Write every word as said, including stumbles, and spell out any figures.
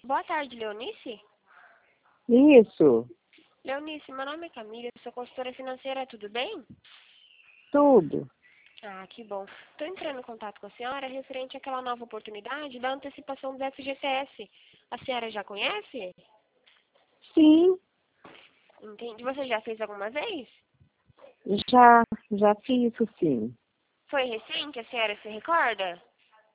Boa tarde, Leonice. Isso, Leonice, meu nome é Camila, eu sou consultora financeira, tudo bem? tudo. Ah, que bom. Estou entrando em contato com a senhora referente àquela nova oportunidade da antecipação do F G T S. A senhora já conhece? Sim, Entende? Você já fez alguma vez? já, já fiz isso sim. Foi recente, a senhora se recorda?